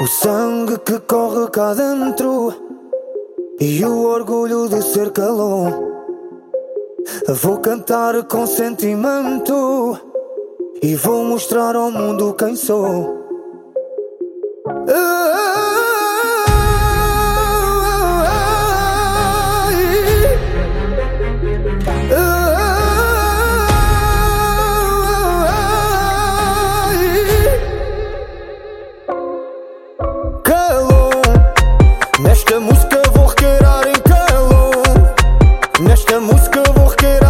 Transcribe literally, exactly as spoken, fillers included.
sangue que corre cá dentro e o orgulho de ser calão. Vou cantar com sentimento e vou mostrar ao mundo quem sou. Nesta música vou requeirar em calor. Nesta música vou requeirar